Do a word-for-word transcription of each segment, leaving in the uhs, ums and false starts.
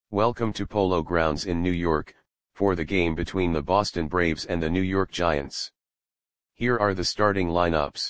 Welcome to Polo Grounds in New York, for the game between the Boston Braves and the New York Giants. Here are the starting lineups.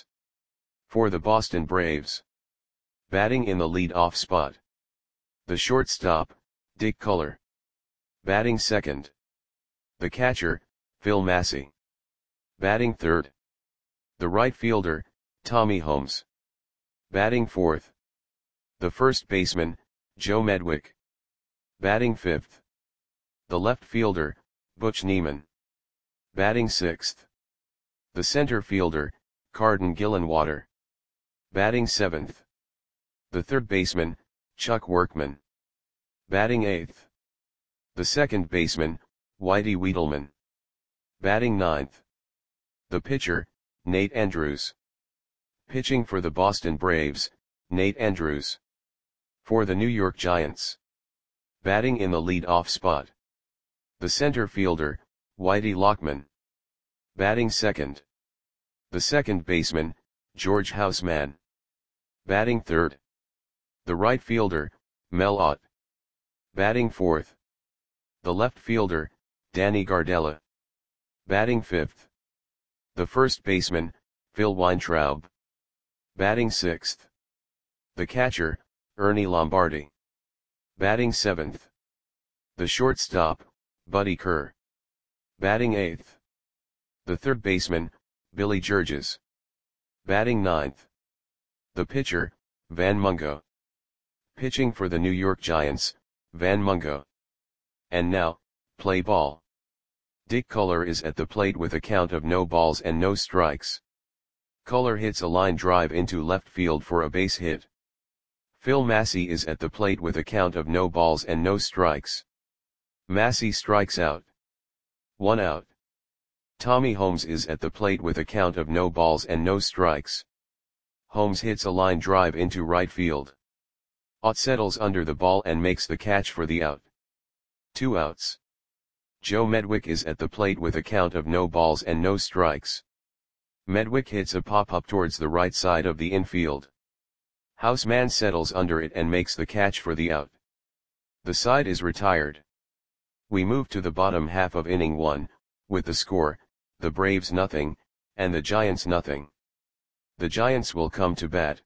For the Boston Braves. Batting in the lead-off spot. The shortstop, Dick Culler. Batting second. The catcher, Phil Massey. Batting third. The right fielder, Tommy Holmes. Batting fourth. The first baseman, Joe Medwick. Batting fifth. The left fielder, Butch Niemann. Batting sixth. The center fielder, Carden Gillenwater. Batting seventh. The third baseman, Chuck Workman. Batting eighth. The second baseman, Whitey Wiedelman. Batting ninth. The pitcher, Nate Andrews. Pitching for the Boston Braves, Nate Andrews. For the New York Giants. Batting in the lead-off spot. The center fielder, Whitey Lockman. Batting second. The second baseman, George Houseman. Batting third. The right fielder, Mel Ott. Batting fourth. The left fielder, Danny Gardella. Batting fifth. The first baseman, Phil Weintraub. Batting sixth. The catcher, Ernie Lombardi. Batting seventh. The shortstop, Buddy Kerr. Batting eighth. The third baseman, Billy Georges. Batting ninth. The pitcher, Van Mungo. Pitching for the New York Giants, Van Mungo. And now, play ball. Dick Culler is at the plate with a count of no balls and no strikes. Culler hits a line drive into left field for a base hit. Phil Massey is at the plate with a count of no balls and no strikes. Massey strikes out. One out. Tommy Holmes is at the plate with a count of no balls and no strikes. Holmes hits a line drive into right field. Ott settles under the ball and makes the catch for the out. Two outs. Joe Medwick is at the plate with a count of no balls and no strikes. Medwick hits a pop-up towards the right side of the infield. Houseman settles under it and makes the catch for the out. The side is retired. We move to the bottom half of inning one, with the score, the Braves nothing, and the Giants nothing. The Giants will come to bat.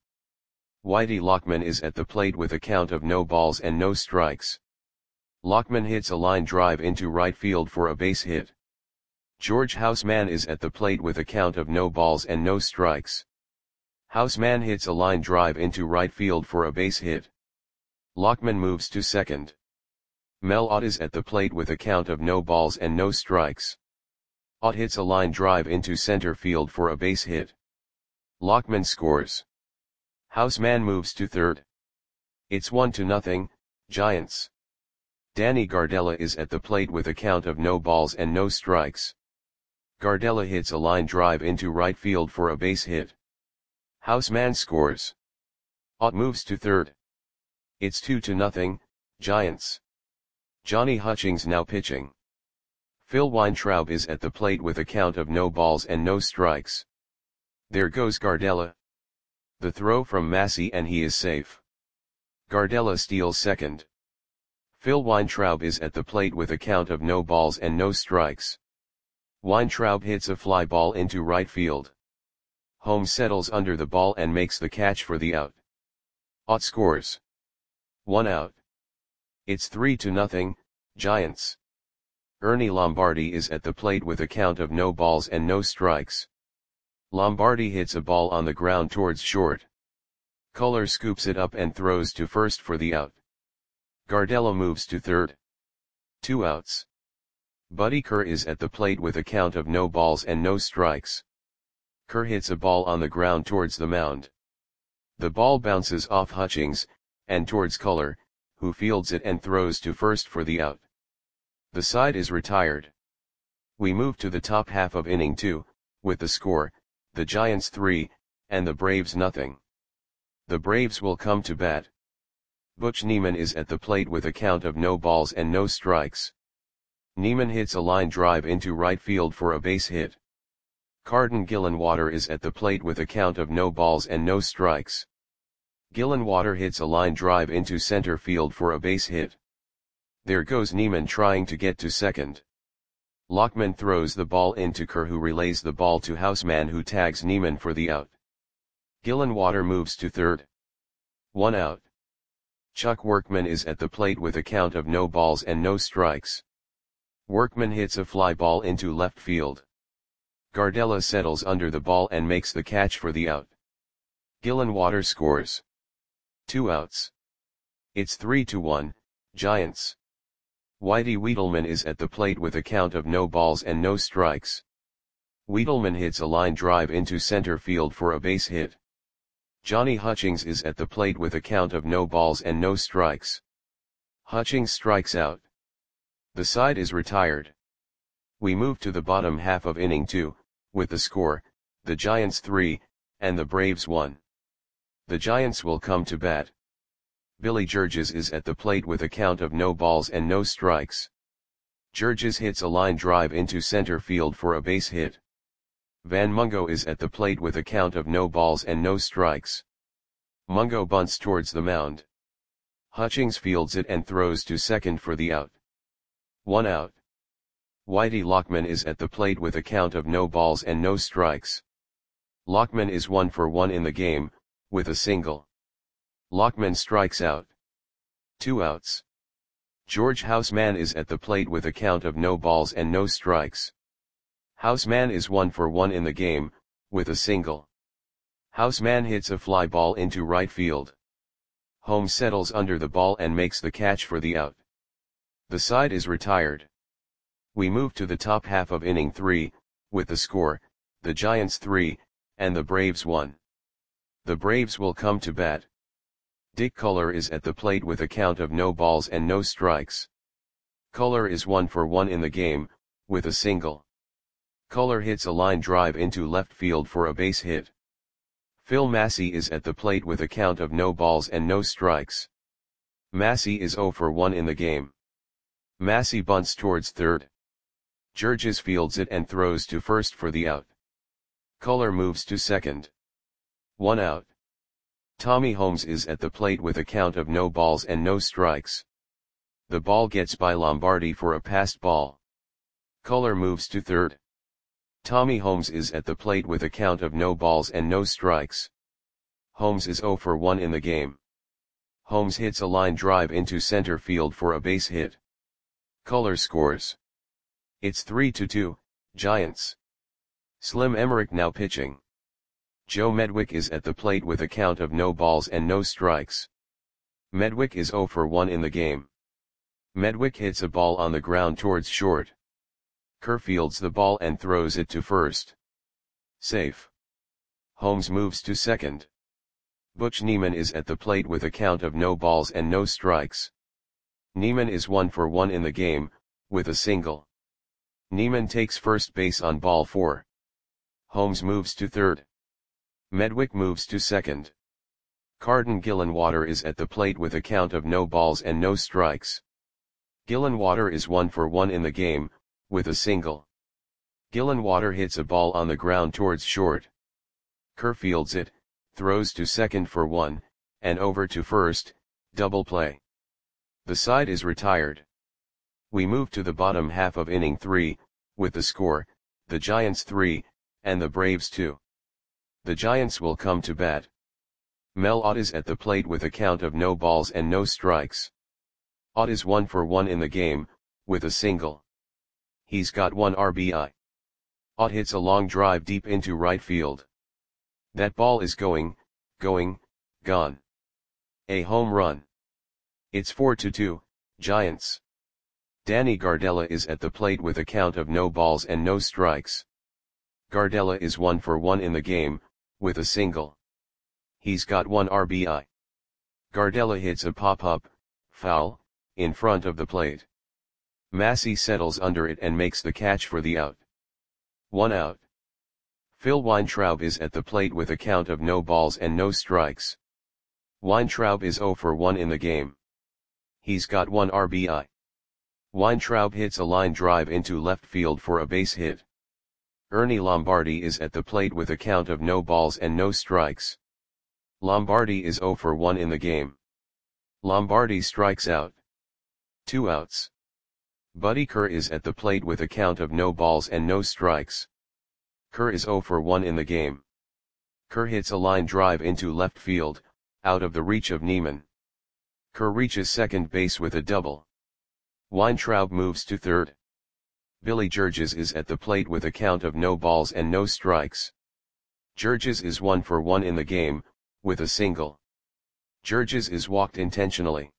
Whitey Lockman is at the plate with a count of no balls and no strikes. Lockman hits a line drive into right field for a base hit. George Houseman is at the plate with a count of no balls and no strikes. Houseman hits a line drive into right field for a base hit. Lockman moves to second. Mel Ott is at the plate with a count of no balls and no strikes. Ott hits a line drive into center field for a base hit. Lockman scores. Houseman moves to third. It's one to nothing, Giants. Danny Gardella is at the plate with a count of no balls and no strikes. Gardella hits a line drive into right field for a base hit. Houseman scores. Ott moves to third. It's two to nothing, Giants. Johnny Hutchings now pitching. Phil Weintraub is at the plate with a count of no balls and no strikes. There goes Gardella. The throw from Massey and he is safe. Gardella steals second. Phil Weintraub is at the plate with a count of no balls and no strikes. Weintraub hits a fly ball into right field. Holmes settles under the ball and makes the catch for the out. Ott scores. One out. It's three to nothing, Giants. Ernie Lombardi is at the plate with a count of no balls and no strikes. Lombardi hits a ball on the ground towards short. Culler scoops it up and throws to first for the out. Gardella moves to third. Two outs. Buddy Kerr is at the plate with a count of no balls and no strikes. Kerr hits a ball on the ground towards the mound. The ball bounces off Hutchings, and towards Culler, who fields it and throws to first for the out. The side is retired. We move to the top half of inning two, with the score, the Giants three, and the Braves nothing. The Braves will come to bat. Butch Niemann is at the plate with a count of no balls and no strikes. Niemann hits a line drive into right field for a base hit. Carden Gillenwater is at the plate with a count of no balls and no strikes. Gillenwater hits a line drive into center field for a base hit. There goes Neiman trying to get to second. Lockman throws the ball into Kerr, who relays the ball to Houseman, who tags Neiman for the out. Gillenwater moves to third. One out. Chuck Workman is at the plate with a count of no balls and no strikes. Workman hits a fly ball into left field. Gardella settles under the ball and makes the catch for the out. Gillenwater scores. Two outs. It's three to one, Giants. Whitey Wiedelman is at the plate with a count of no balls and no strikes. Wiedelman hits a line drive into center field for a base hit. Johnny Hutchings is at the plate with a count of no balls and no strikes. Hutchings strikes out. The side is retired. We move to the bottom half of inning two, with the score, the Giants three, and the Braves one. The Giants will come to bat. Billy Georges is at the plate with a count of no balls and no strikes. Georges hits a line drive into center field for a base hit. Van Mungo is at the plate with a count of no balls and no strikes. Mungo bunts towards the mound. Hutchings fields it and throws to second for the out. One out. Whitey Lockman is at the plate with a count of no balls and no strikes. Lockman is one for one in the game, with a single. Lockman strikes out. Two outs. George Houseman is at the plate with a count of no balls and no strikes. Houseman is one for one in the game, with a single. Houseman hits a fly ball into right field. Holmes settles under the ball and makes the catch for the out. The side is retired. We move to the top half of inning three, with the score, the Giants three, and the Braves one. The Braves will come to bat. Dick Culler is at the plate with a count of no balls and no strikes. Culler is one for one in the game, with a single. Culler hits a line drive into left field for a base hit. Phil Massey is at the plate with a count of no balls and no strikes. Massey is zero for one in the game. Massey bunts towards third. Georges fields it and throws to first for the out. Culler moves to second. One out. Tommy Holmes is at the plate with a count of no balls and no strikes. The ball gets by Lombardi for a passed ball. Culler moves to third. Tommy Holmes is at the plate with a count of no balls and no strikes. Holmes is zero for one in the game. Holmes hits a line drive into center field for a base hit. Culler scores. It's three to two, Giants. Slim Emmerich now pitching. Joe Medwick is at the plate with a count of no balls and no strikes. Medwick is zero for one in the game. Medwick hits a ball on the ground towards short. Kerr fields the ball and throws it to first. Safe. Holmes moves to second. Butch Neiman is at the plate with a count of no balls and no strikes. Neiman is one for one in the game, with a single. Neiman takes first base on ball four. Holmes moves to third. Medwick moves to second. Carden Gillenwater is at the plate with a count of no balls and no strikes. Gillenwater is one for one in the game, with a single. Gillenwater hits a ball on the ground towards short. Kerr fields it, throws to second for one, and over to first, double play. The side is retired. We move to the bottom half of inning three, with the score, the Giants three, and the Braves two. The Giants will come to bat. Mel Ott is at the plate with a count of no balls and no strikes. Ott is one for one in the game, with a single. He's got one R B I. Ott hits a long drive deep into right field. That ball is going, going, gone. A home run. It's four to two, Giants. Danny Gardella is at the plate with a count of no balls and no strikes. Gardella is one for one in the game, with a single. He's got one R B I. Gardella hits a pop-up, foul, in front of the plate. Massey settles under it and makes the catch for the out. One out. Phil Weintraub is at the plate with a count of no balls and no strikes. Weintraub is zero for one in the game. He's got one R B I. Weintraub hits a line drive into left field for a base hit. Ernie Lombardi is at the plate with a count of no balls and no strikes. Lombardi is zero for one in the game. Lombardi strikes out. Two outs. Buddy Kerr is at the plate with a count of no balls and no strikes. Kerr is oh for one in the game. Kerr hits a line drive into left field, out of the reach of Neiman. Kerr reaches second base with a double. Weintraub moves to third. Billy Georges is at the plate with a count of no balls and no strikes. Georges is one for one in the game, with a single. Georges is walked intentionally.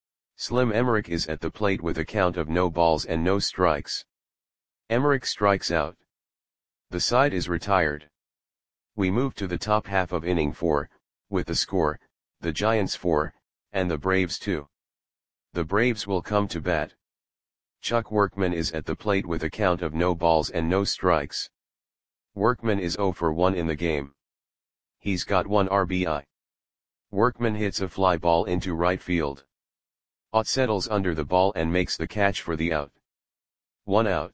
Slim Emmerich is at the plate with a count of no balls and no strikes. Emmerich strikes out. The side is retired. We move to the top half of inning four, with the score, the Giants four, and the Braves two. The Braves will come to bat. Chuck Workman is at the plate with a count of no balls and no strikes. Workman is oh for one in the game. He's got one R B I. Workman hits a fly ball into right field. Ott settles under the ball and makes the catch for the out. One out.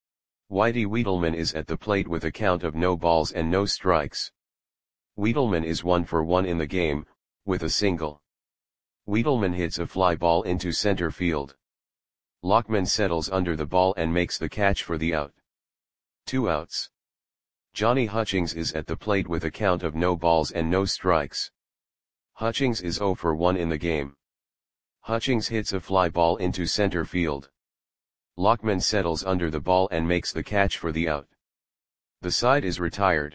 Whitey Wiedelman is at the plate with a count of no balls and no strikes. Wiedelman is one for one in the game, with a single. Wiedelman hits a fly ball into center field. Lockman settles under the ball and makes the catch for the out. Two outs. Johnny Hutchings is at the plate with a count of no balls and no strikes. Hutchings is oh for one in the game. Hutchings hits a fly ball into center field. Lockman settles under the ball and makes the catch for the out. The side is retired.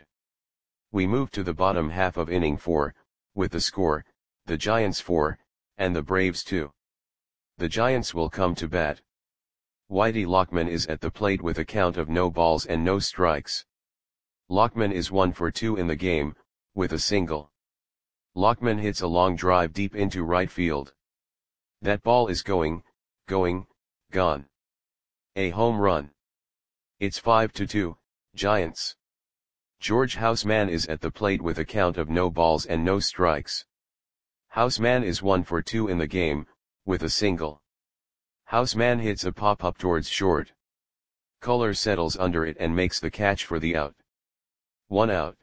We move to the bottom half of inning four, with the score, the Giants four, and the Braves two. The Giants will come to bat. Whitey Lockman is at the plate with a count of no balls and no strikes. Lockman is one for two in the game, with a single. Lockman hits a long drive deep into right field. That ball is going, going, gone. A home run. It's five to two, Giants. George Houseman is at the plate with a count of no balls and no strikes. Houseman is one for two in the game, with a single. Houseman hits a pop-up towards short. Culler settles under it and makes the catch for the out. One out.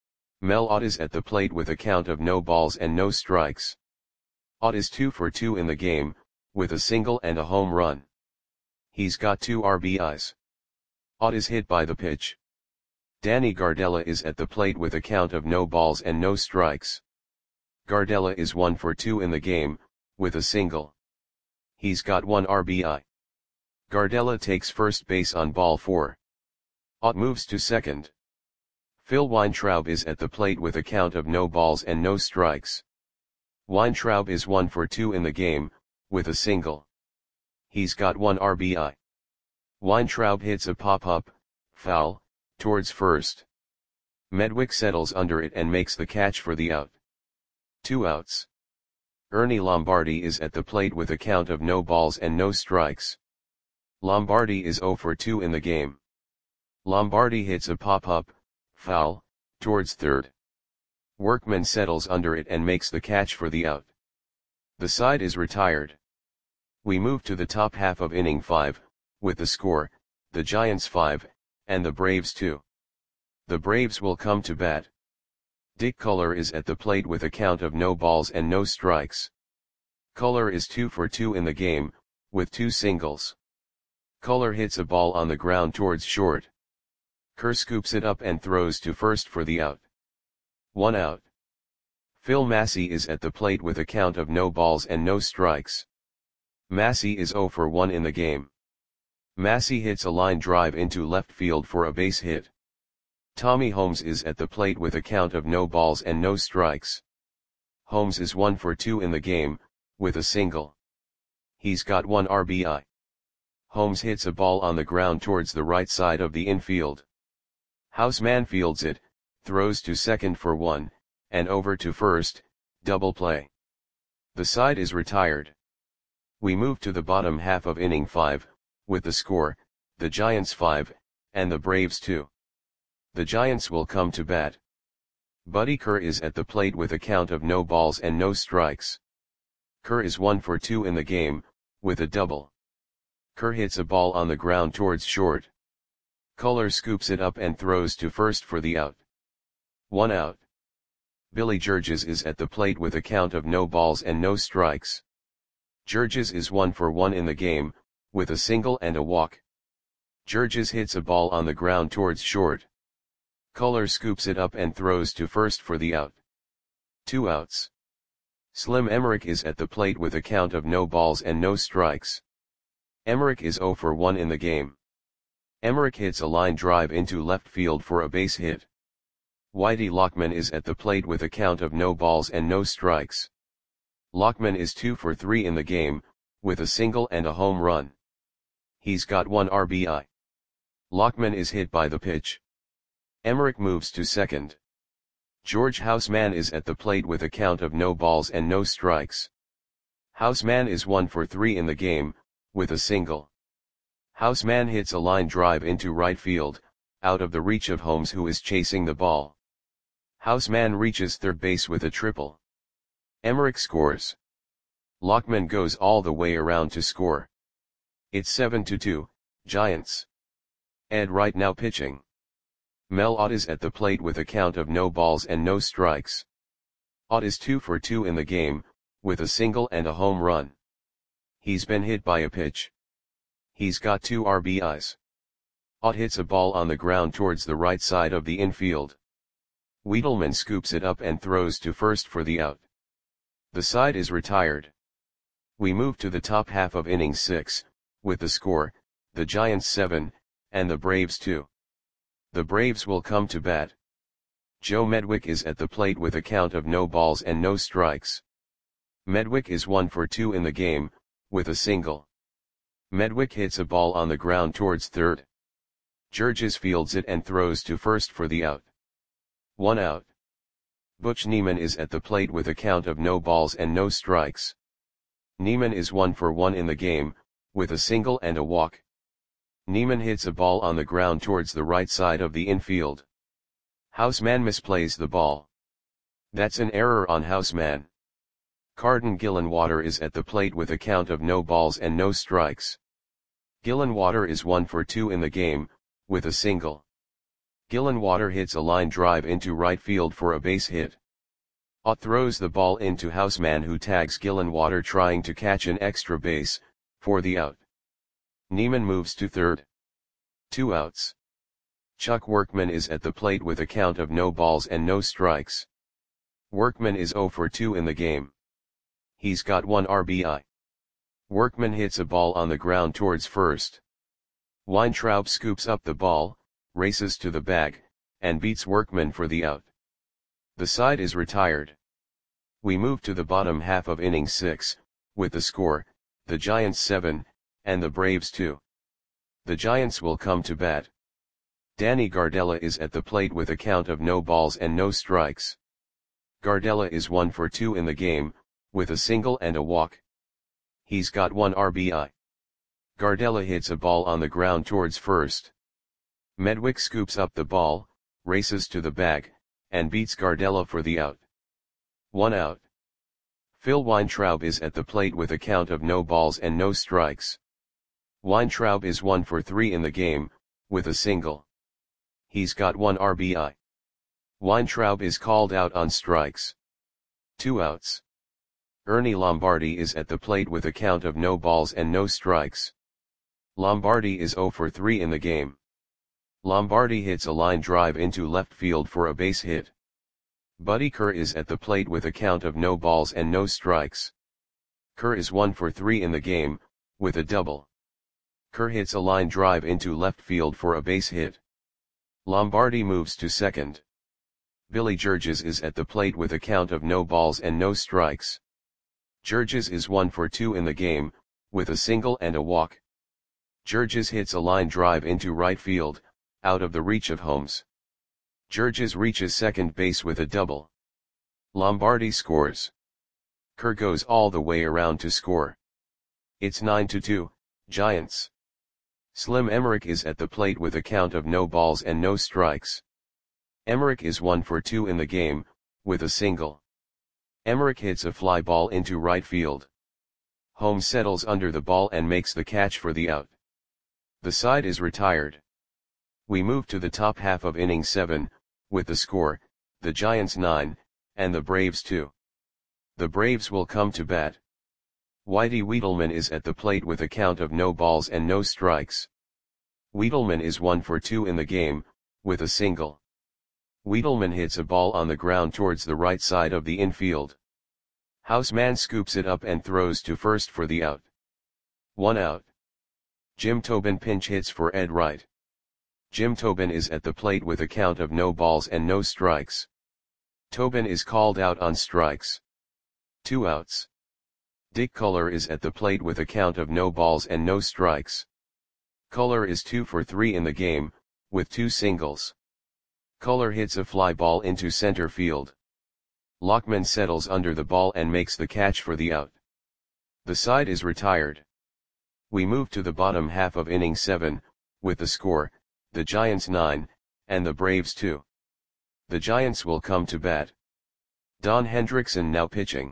Mel Ott is at the plate with a count of no balls and no strikes. Ott is two for two in the game, with a single and a home run. He's got two R B Is. Ott is hit by the pitch. Danny Gardella is at the plate with a count of no balls and no strikes. Gardella is one for two in the game, with a single. He's got one R B I. Gardella takes first base on ball four. Ott moves to second. Phil Weintraub is at the plate with a count of no balls and no strikes. Weintraub is one for two in the game, with a single. He's got one R B I. Weintraub hits a pop-up, foul, towards first. Medwick settles under it and makes the catch for the out. Two outs. Ernie Lombardi is at the plate with a count of no balls and no strikes. Lombardi is oh for two in the game. Lombardi hits a pop-up, foul, towards third. Workman settles under it and makes the catch for the out. The side is retired. We move to the top half of inning five, with the score, the Giants five, and the Braves two. The Braves will come to bat. Dick Culler is at the plate with a count of no balls and no strikes. Culler is two for two in the game, with two singles. Culler hits a ball on the ground towards short. Kerr scoops it up and throws to first for the out. One out. Phil Massey is at the plate with a count of no balls and no strikes. Massey is oh for one in the game. Massey hits a line drive into left field for a base hit. Tommy Holmes is at the plate with a count of no balls and no strikes. Holmes is one for two in the game, with a single. He's got one R B I. Holmes hits a ball on the ground towards the right side of the infield. Houseman fields it, throws to second for one, and over to first, double play. The side is retired. We move to the bottom half of inning five, with the score, the Giants five, and the Braves two. The Giants will come to bat. Buddy Kerr is at the plate with a count of no balls and no strikes. Kerr is one for two in the game, with a double. Kerr hits a ball on the ground towards short. Culler scoops it up and throws to first for the out. One out. Billy Georges is at the plate with a count of no balls and no strikes. Jurges is one for one in the game, with a single and a walk. Jurges hits a ball on the ground towards short. Culler scoops it up and throws to first for the out. Two outs. Slim Emmerich is at the plate with a count of no balls and no strikes. Emmerich is zero for one in the game. Emmerich hits a line drive into left field for a base hit. Whitey Lockman is at the plate with a count of no balls and no strikes. Lockman is two for three in the game, with a single and a home run. He's got one R B I. Lockman is hit by the pitch. Emmerich moves to second. George Houseman is at the plate with a count of no balls and no strikes. Houseman is one for three in the game, with a single. Houseman hits a line drive into right field, out of the reach of Holmes, who is chasing the ball. Houseman reaches third base with a triple. Emmerich scores. Lockman goes all the way around to score. It's seven to two, Giants. Ed Wright now pitching. Mel Ott is at the plate with a count of no balls and no strikes. Ott is two for two in the game, with a single and a home run. He's been hit by a pitch. He's got two R B Is. Ott hits a ball on the ground towards the right side of the infield. Wiedelman scoops it up and throws to first for the out. The side is retired. We move to the top half of inning six, with the score, the Giants seven, and the Braves two. The Braves will come to bat. Joe Medwick is at the plate with a count of no balls and no strikes. Medwick is one for two in the game, with a single. Medwick hits a ball on the ground towards third. Jurges fields it and throws to first for the out. One out. Butch Neiman is at the plate with a count of no balls and no strikes. Neiman is one for one in the game, with a single and a walk. Neiman hits a ball on the ground towards the right side of the infield. Houseman misplays the ball. That's an error on Houseman. Carden Gillenwater is at the plate with a count of no balls and no strikes. Gillenwater is one for two in the game, with a single. Gillenwater hits a line drive into right field for a base hit. Ott throws the ball into Houseman, who tags Gillenwater trying to catch an extra base, for the out. Neiman moves to third. Two outs. Chuck Workman is at the plate with a count of no balls and no strikes. Workman is zero for two in the game. He's got one R B I. Workman hits a ball on the ground towards first. Weintraub scoops up the ball, races to the bag, and beats Workman for the out. The side is retired. We move to the bottom half of inning six, with the score, the Giants seven, and the Braves two. The Giants will come to bat. Danny Gardella is at the plate with a count of no balls and no strikes. Gardella is one for two in the game, with a single and a walk. He's got one R B I. Gardella hits a ball on the ground towards first. Medwick scoops up the ball, races to the bag, and beats Gardella for the out. One out. Phil Weintraub is at the plate with a count of no balls and no strikes. Weintraub is one for three in the game, with a single. He's got one R B I. Weintraub is called out on strikes. Two outs. Ernie Lombardi is at the plate with a count of no balls and no strikes. Lombardi is zero for three in the game. Lombardi hits a line drive into left field for a base hit. Buddy Kerr is at the plate with a count of no balls and no strikes. Kerr is one for three in the game, with a double. Kerr hits a line drive into left field for a base hit. Lombardi moves to second. Billy Jurges is at the plate with a count of no balls and no strikes. Jurges is one for two in the game, with a single and a walk. Jurges hits a line drive into right field, out of the reach of Holmes. Jurges reaches second base with a double. Lombardi scores. Kerr goes all the way around to score. It's nine to two, Giants. Slim Emmerich is at the plate with a count of no balls and no strikes. Emmerich is one for two in the game, with a single. Emmerich hits a fly ball into right field. Holmes settles under the ball and makes the catch for the out. The side is retired. We move to the top half of inning seven, with the score, the Giants nine, and the Braves two. The Braves will come to bat. Whitey Wiedelman is at the plate with a count of no balls and no strikes. Wiedelman is one for two in the game, with a single. Wiedelman hits a ball on the ground towards the right side of the infield. Houseman scoops it up and throws to first for the out. One out. Jim Tobin pinch hits for Ed Wright. Jim Tobin is at the plate with a count of no balls and no strikes. Tobin is called out on strikes. Two outs. Dick Culler is at the plate with a count of no balls and no strikes. Culler is two for three in the game, with two singles. Culler hits a fly ball into center field. Lockman settles under the ball and makes the catch for the out. The side is retired. We move to the bottom half of inning seven, with the score, the Giants nine, and the Braves two. The Giants will come to bat. Don Hendrickson now pitching.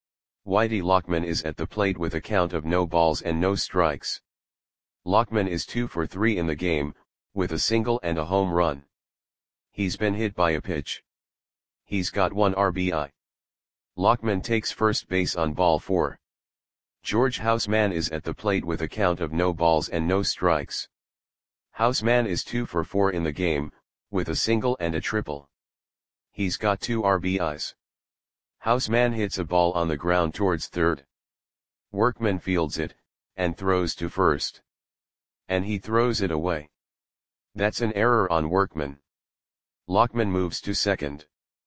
Whitey Lockman is at the plate with a count of no balls and no strikes. Lockman is two for three in the game, with a single and a home run. He's been hit by a pitch. He's got one R B I. Lockman takes first base on ball four. George Houseman is at the plate with a count of no balls and no strikes. Houseman is two for four in the game, with a single and a triple. He's got two R B Is. Houseman hits a ball on the ground towards third. Workman fields it, and throws to first. And he throws it away. That's an error on Workman. Lockman moves to second.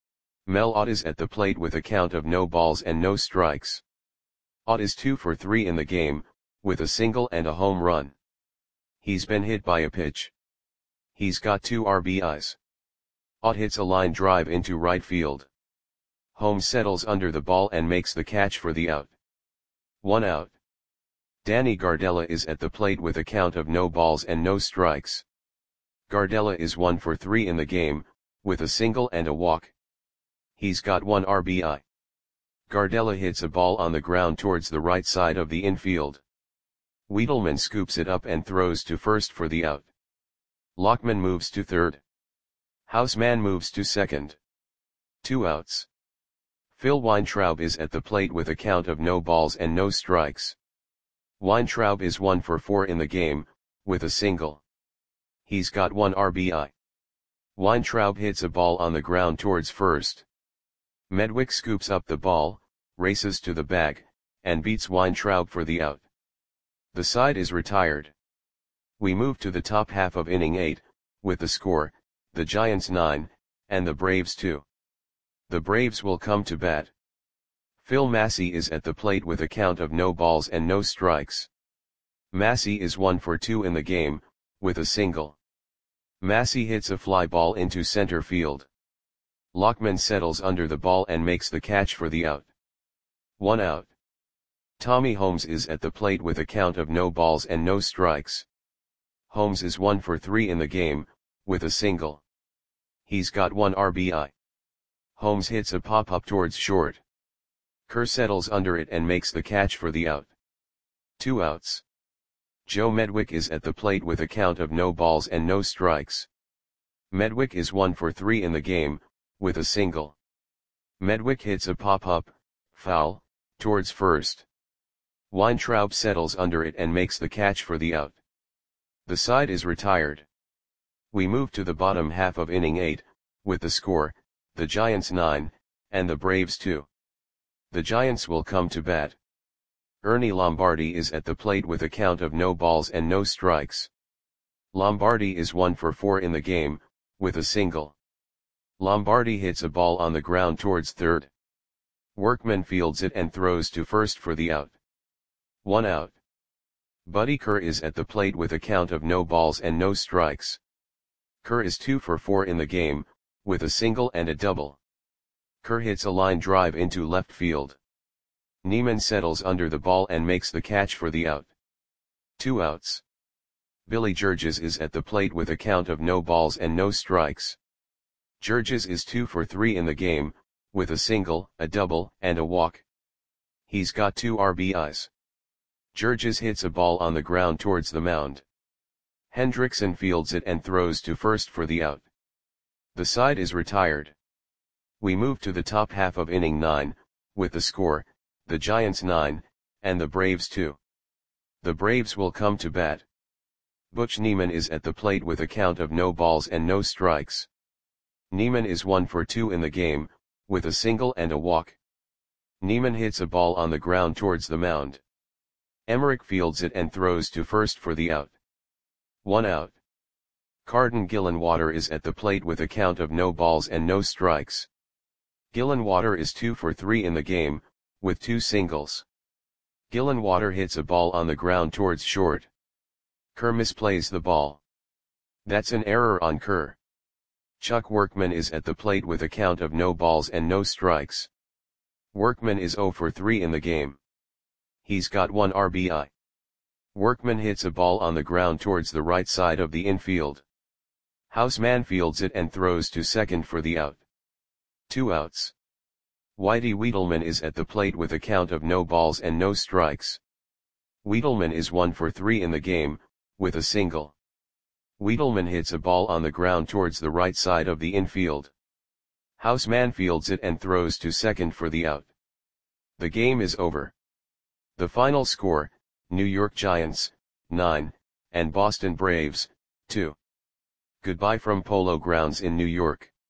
Mel Ott is at the plate with a count of no balls and no strikes. Ott is two for three in the game, with a single and a home run. He's been hit by a pitch. He's got two R B Is. Ott hits a line drive into right field. Holmes settles under the ball and makes the catch for the out. One out. Danny Gardella is at the plate with a count of no balls and no strikes. Gardella is one for three in the game, with a single and a walk. He's got one R B I. Gardella hits a ball on the ground towards the right side of the infield. Wiedelman scoops it up and throws to first for the out. Lockman moves to third. Houseman moves to second. Two outs. Phil Weintraub is at the plate with a count of no balls and no strikes. Weintraub is one for four in the game, with a single. He's got one R B I. Weintraub hits a ball on the ground towards first. Medwick scoops up the ball, races to the bag, and beats Weintraub for the out. The side is retired. We move to the top half of inning eight, with the score, the Giants nine, and the Braves two. The Braves will come to bat. Phil Massey is at the plate with a count of no balls and no strikes. Massey is one for two in the game, with a single. Massey hits a fly ball into center field. Lockman settles under the ball and makes the catch for the out. One out. Tommy Holmes is at the plate with a count of no balls and no strikes. Holmes is one for three in the game, with a single. He's got one R B I. Holmes hits a pop-up towards short. Kerr settles under it and makes the catch for the out. Two outs. Joe Medwick is at the plate with a count of no balls and no strikes. Medwick is one for three in the game, with a single. Medwick hits a pop-up, foul, towards first. Weintraub settles under it and makes the catch for the out. The side is retired. We move to the bottom half of inning eight, with the score, the Giants nine, and the Braves two. The Giants will come to bat. Ernie Lombardi is at the plate with a count of no balls and no strikes. Lombardi is one for four in the game, with a single. Lombardi hits a ball on the ground towards third. Workman fields it and throws to first for the out. One out. Buddy Kerr is at the plate with a count of no balls and no strikes. Kerr is two for four in the game, with a single and a double. Kerr hits a line drive into left field. Neiman settles under the ball and makes the catch for the out. Two outs. Billy Georges is at the plate with a count of no balls and no strikes. Georges is two for three in the game, with a single, a double, and a walk. He's got two R B Is. Georges hits a ball on the ground towards the mound. Hendrickson fields it and throws to first for the out. The side is retired. We move to the top half of inning nine, with the score, the Giants nine, and the Braves two. The Braves will come to bat. Butch Niemann is at the plate with a count of no balls and no strikes. Niemann is one for two in the game, with a single and a walk. Niemann hits a ball on the ground towards the mound. Emmerich fields it and throws to first for the out. One out. Carden Gillenwater is at the plate with a count of no balls and no strikes. Gillenwater is two for three in the game, with two singles. Gillenwater hits a ball on the ground towards short. Kerr misplays the ball. That's an error on Kerr. Chuck Workman is at the plate with a count of no balls and no strikes. Workman is zero for three in the game. He's got one R B I. Workman hits a ball on the ground towards the right side of the infield. Houseman fields it and throws to second for the out. Two outs. Whitey Wiedelman is at the plate with a count of no balls and no strikes. Wiedelman is one for three in the game, with a single. Wiedelman hits a ball on the ground towards the right side of the infield. Houseman fields it and throws to second for the out. The game is over. The final score, New York Giants, nine, and Boston Braves, two. Goodbye from Polo Grounds in New York.